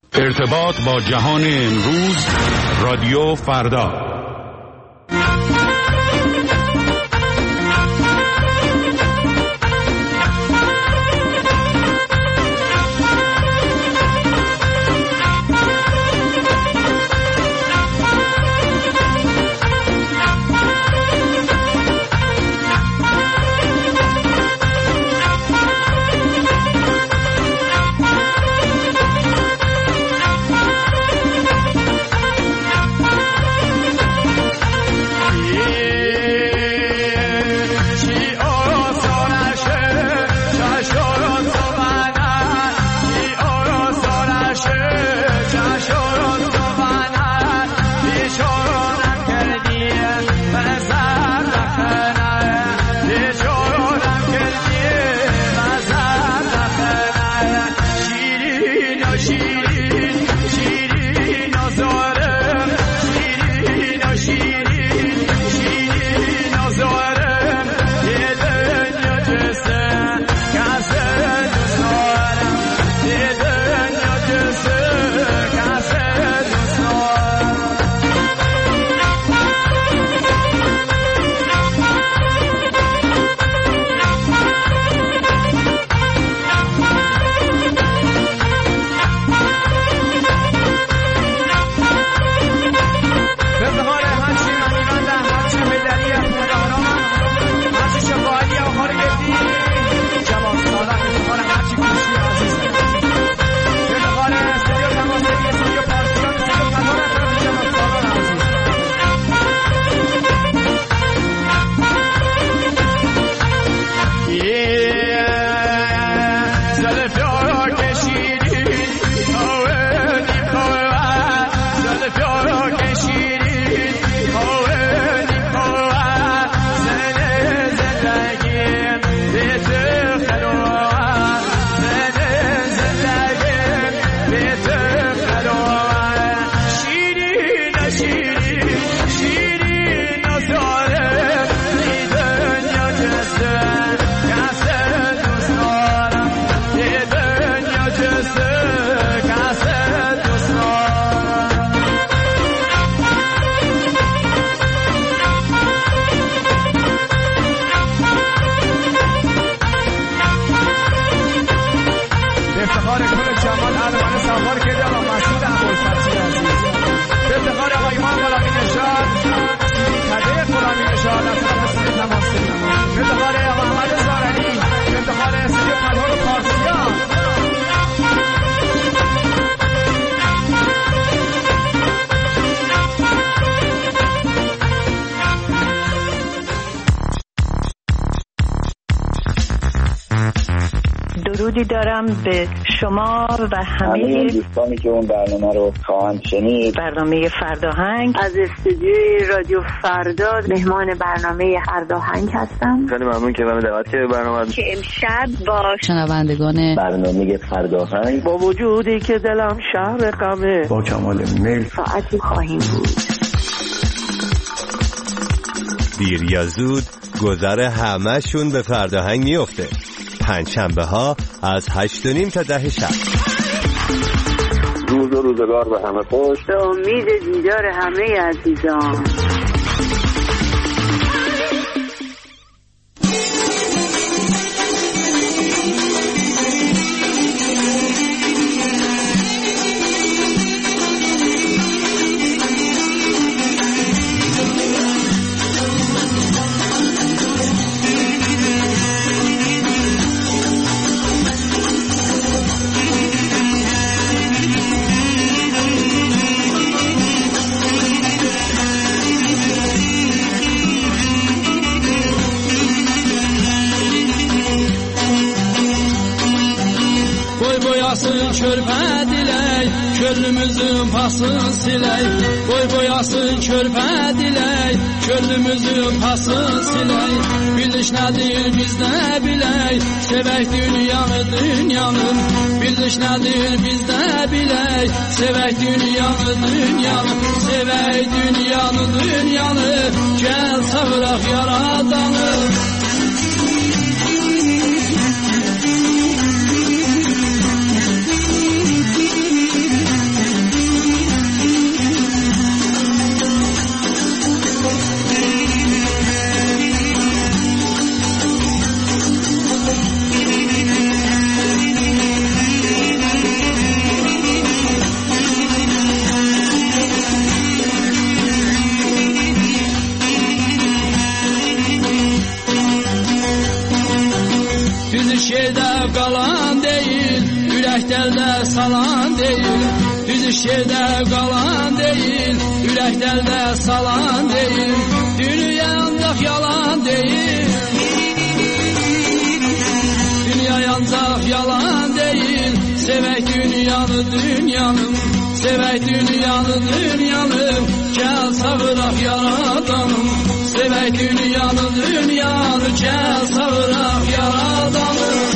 ارتباط با جهان امروز، رادیو فردا. درودی دارم به شما و همه دوستانی که اون برنامه رو خواهند شنید. برنامه فرداهنگ از استودیوی رادیو فردا مهمان برنامه فرداهنگ هستم. خیلی ممنون که من دعوت کردید برنامه که امشب با شنوندگان برنامه فرداهنگ با وجودی که دلم شهر غمه با کمال میل ساعتی خواهیم بود. دیر یا زود گذر همه‌شون به فرداهنگ میفته. پنجشنبه ها از 8:30 تا 10 شب. روز و روزگار به همه خوش. به امید دیدار همه عزیزان. Körpə dilək, könlümüzün pasını silək. Boy boyasın körpə dilək, könlümüzün pasını silək. Biliş nədir biz nə bilək, sevək dünyanı dünyanın. Biliş nədir biz nə bilək, sevək dünyanı dünyanın. Sevək dünyanı dünyanı, gəl çağıraq yaradanı. dərdə salan deyil, düz iş yerdə qalan deyil, ürək dərdə salan deyil, dünya ancaq yalan deyil, dünya ancaq yalan deyil, sevək dünyanı dünyanın, sevək dünyanı dünyanın, gəl savıraq yaradanım, sevək dünyanı dünyanı, gəl savıraq yaradanım.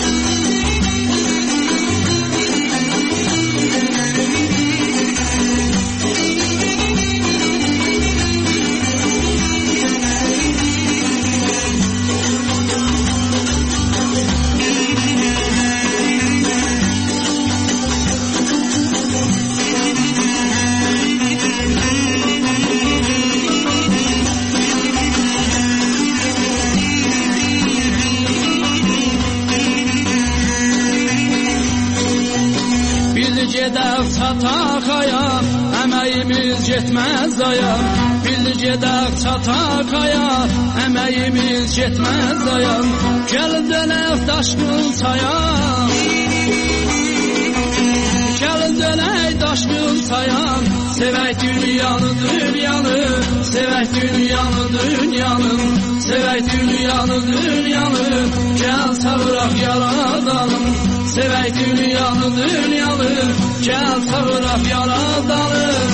Gedək çataqaya, əməyimiz getməz aya. Biz gedək çataqaya, əməyimiz getməz aya. Gəlin dönək daşqın çaya, gəlin dönək daşqın çaya. Sevək dünyanı dünyanı, sevək dünyanı dünyanı, sevək dünyanı dünyanı, gəl savıraq yaradanım. Sevək dünyanı dünyanı, gəl savıraq yaradanım.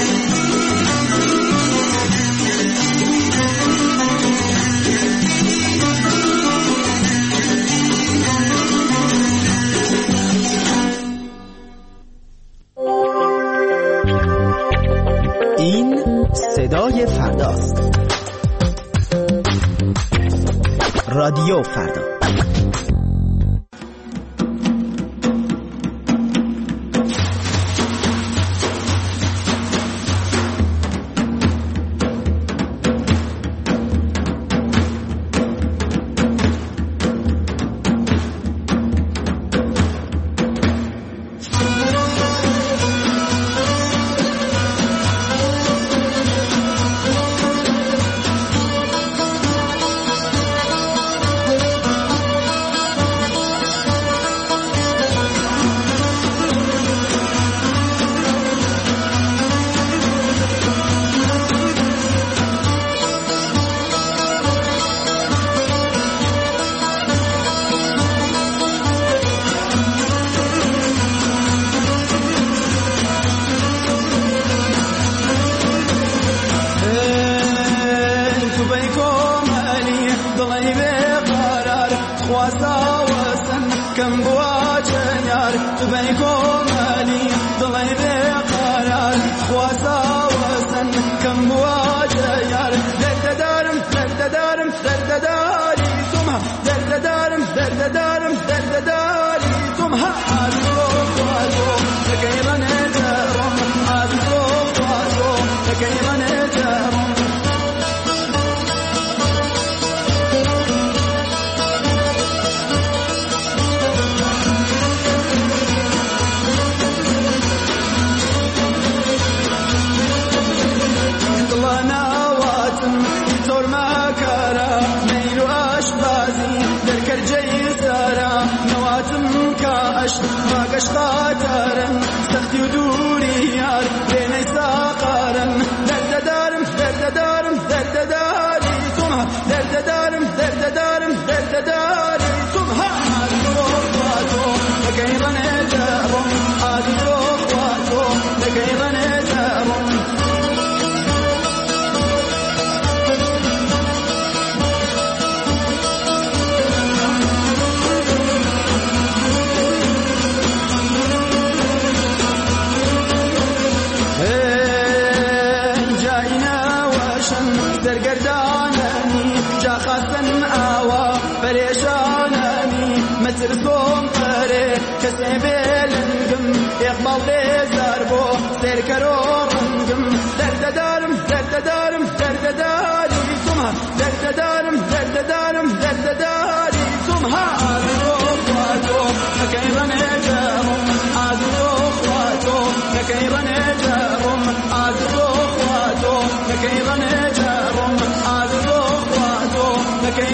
این صدای فرداست. رادیو فردا.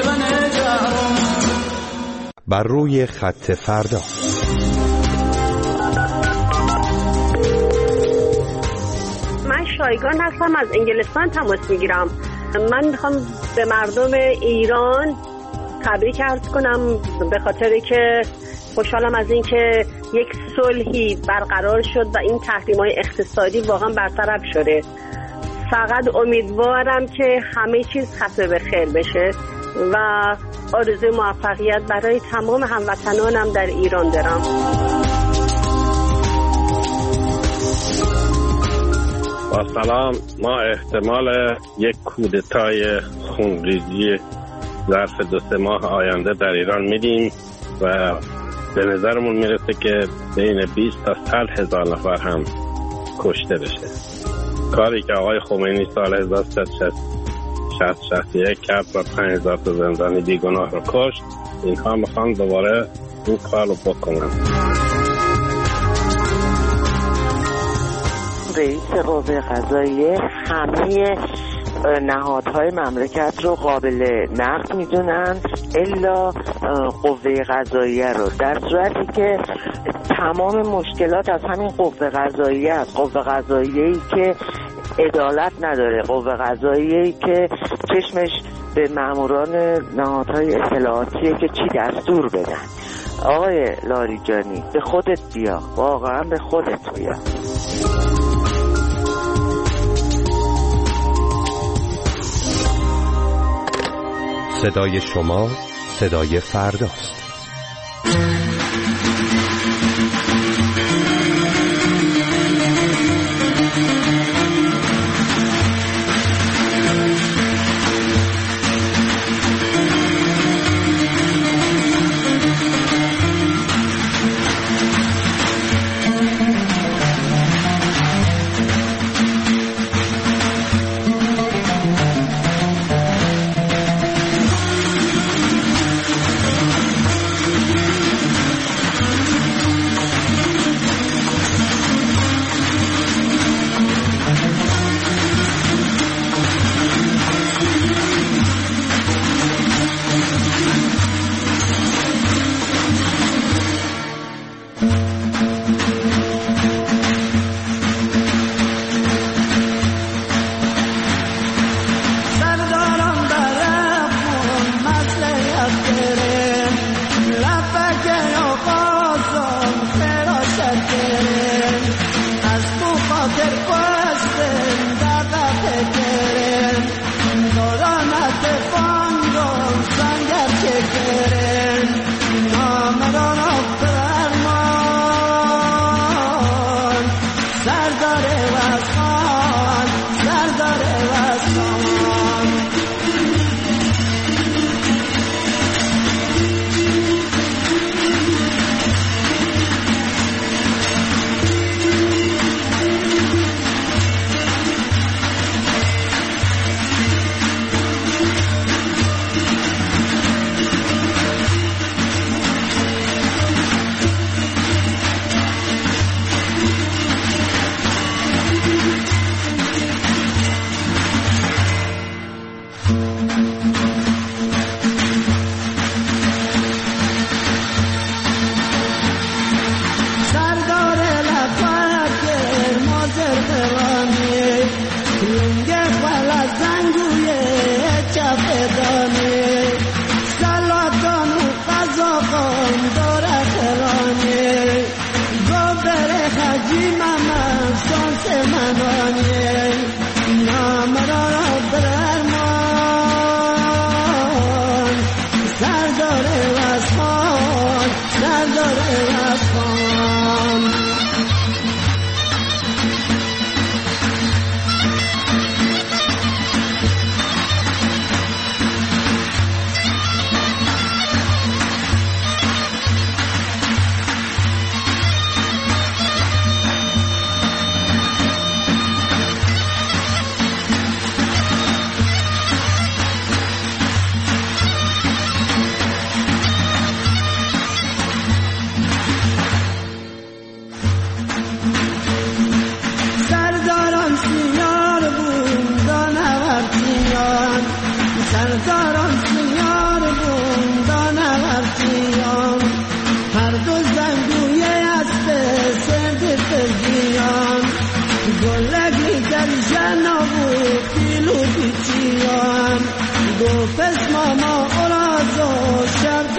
بر روی خط فردا. رایگان هستم، از انگلستان تماس میگیرم. من میخوام به مردم ایران تبریک عرض کنم به خاطر که خوشحالم از این که یک صلحی برقرار شد و این تحریم‌های اقتصادی واقعا برطرف شده. فقط امیدوارم که همه چیز ختم به خیر بشه و آرزوی موفقیت برای تمام هموطنانم در ایران دارم. با سلام، ما احتمال یک کودتای خونریزی ظرف 2-3 ماه آینده در ایران میدیم و به نظرمون میرسه که بین 20 تا 100 هزار نفر هم کشته بشه. کاری که آقای خمینی سال 1361 کرد و 5000 تا زندانی بیگناه رو کشت، اینها میخوان دوباره این کار رو بکنن. رئیس قوه قضاییه همه نهادهای مملکت رو قابل نقد میدونن الا قوه قضاییه رو، در صورتی که تمام مشکلات از همین قوه قضاییه است. قوه قضاییه‌ای که عدالت نداره، قوه قضاییه‌ای که چشمش به ماموران نهادهای اطلاعاتیه که چی دستور بدن. آقای لاریجانی به خودت بیا، واقعا به خودت بیا. صدای شما صدای فرداست.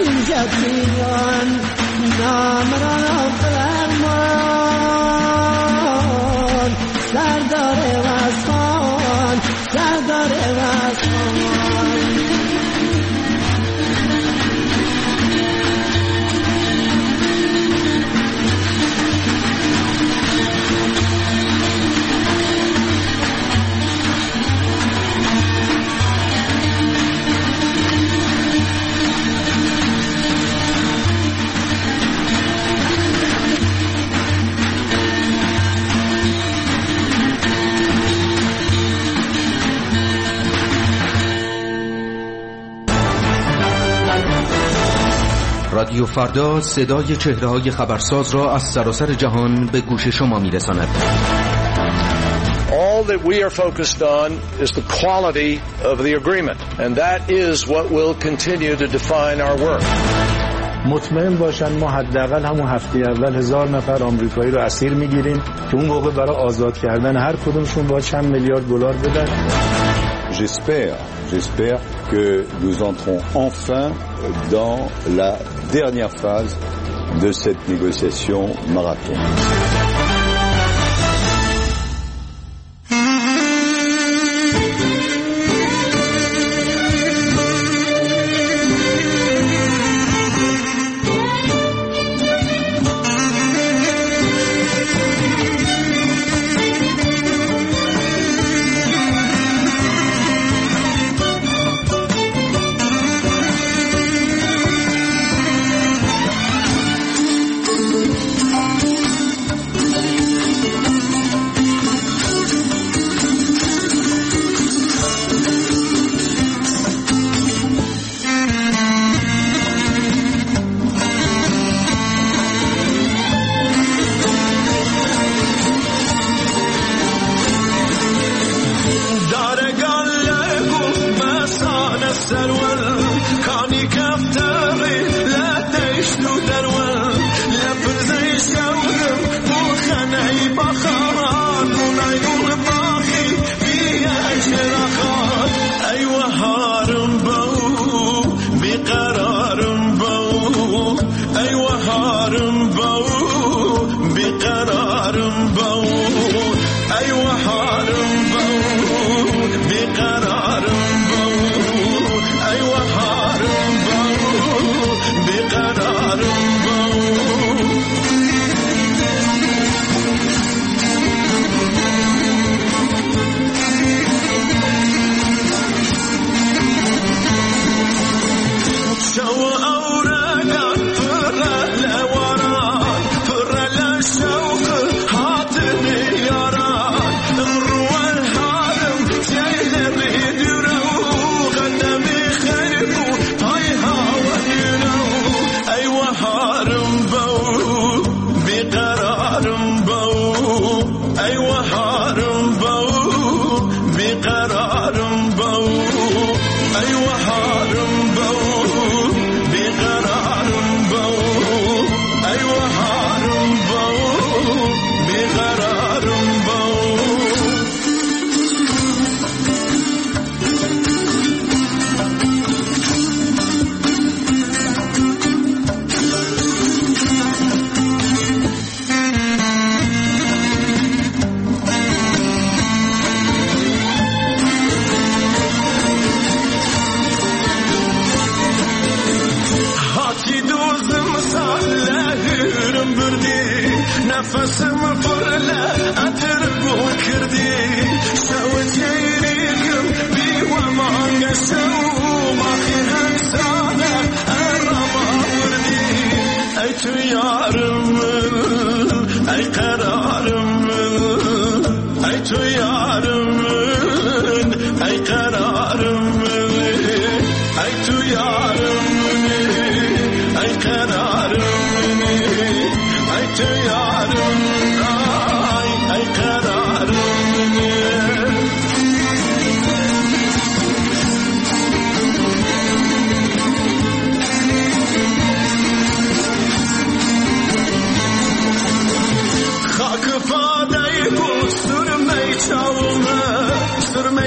اینجا دیوان نامران فرمان سردار واسمان سردار واسمان رادیو فردا صدای چهره‌های خبرساز را از سراسر جهان به گوش شما می‌رساند. All that we are focused on is the quality of the agreement, and that is what will continue to define our work. مطمئن باشن ما حداقل همون هفته اول 1000 نفر آمریکایی رو اسیر میگیریم که اون موقع برای آزاد کردن هر کدومشون با چند میلیارد دلار بدن. J'espère que nous entrons enfin dans la dernière phase de cette négociation marathon.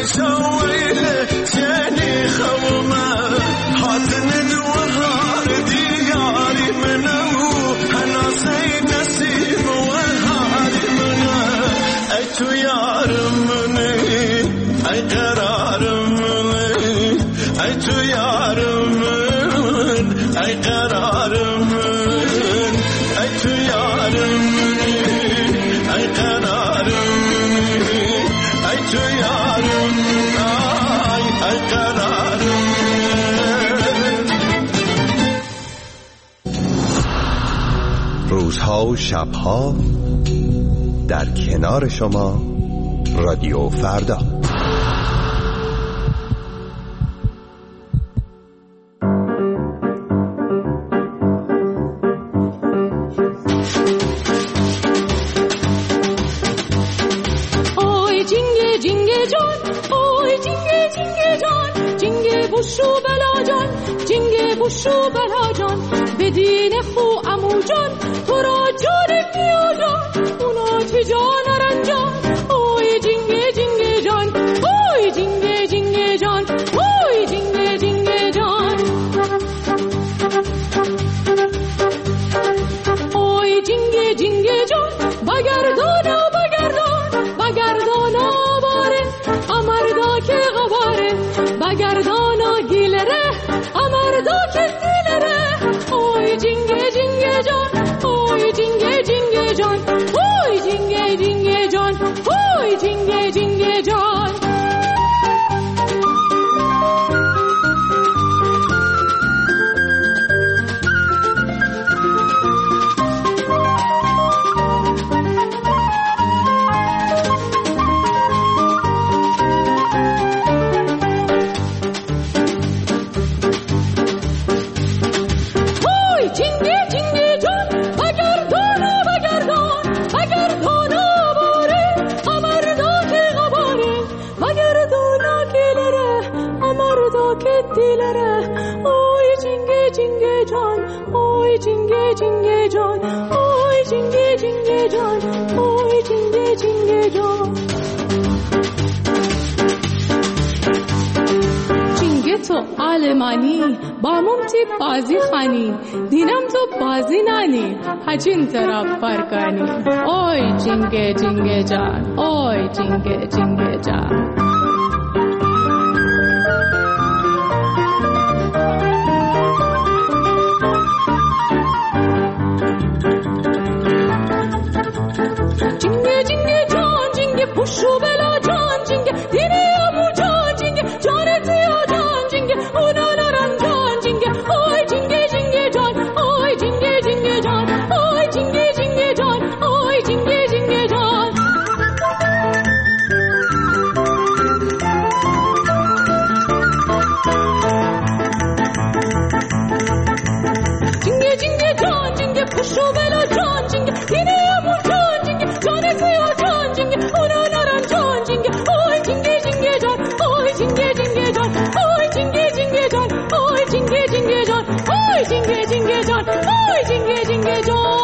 سويله تاني خومه هاتن دوهار و شبها در کنار شما رادیو فردا. بوشو بلا جان به دین خو امو جان تو را جان میادان اونا تی جان رنجان اوی جنگه جنگه جان اوی جنگه جنگه جان اوی جنگه جنگه جان اوی جنگه جنگه جان بگردانا بگردان بگردانا باره امردا که غباره بگردانا گیلره امردا که گیلره اوی جنگه جنگه جان اوی جنگه جنگه جان اوی جنگه جنگه جان اوی جنگه جنگه جان علمانی با ممتی بازی خانی دینم تو بازی نانی هچین طرف فرکانی اوی جنگه جنگه جان اوی جنگه جنگه جان جنگه جنگه جان جنگه پوشو بلا جان جنگه دینه امو جان جنگه جان تیا جان جنگه اونا نرم جان جنگه اوی جنگه جنگه جان اوی جنگه جنگه جان اوی جنگه جنگه جان اوی جنگه جنگه جان جنگه جنگه جان جنگه پوشو بلا جان جنگه دینه امو جان جنگه جان تیا جان جنگه اونا نرم جان جنگه اوی جنگه جنگه جان اوی جنگه جنگه جان اوی جنگه جنگه جان اوی جنگه جنگه جان اوی جنگه جنگه جان اوی جنگه جنگه جان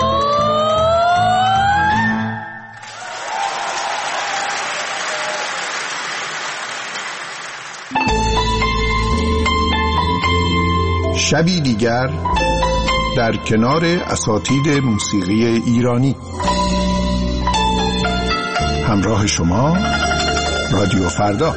شبی دیگر در کنار اساتید موسیقی ایرانی همراه شما رادیو فردا.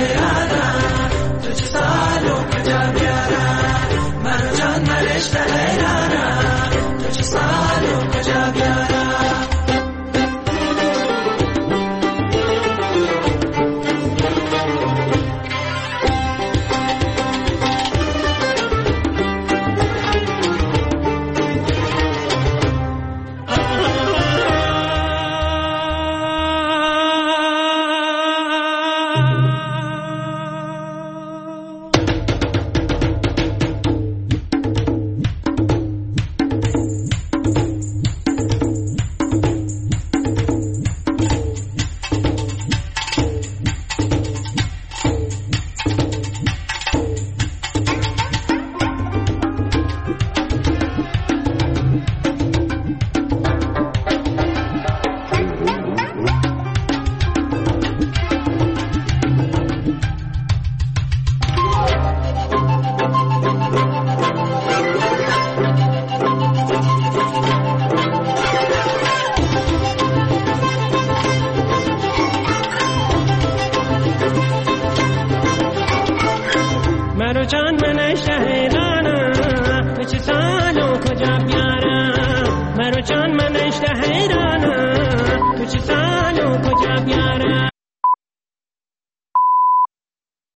yara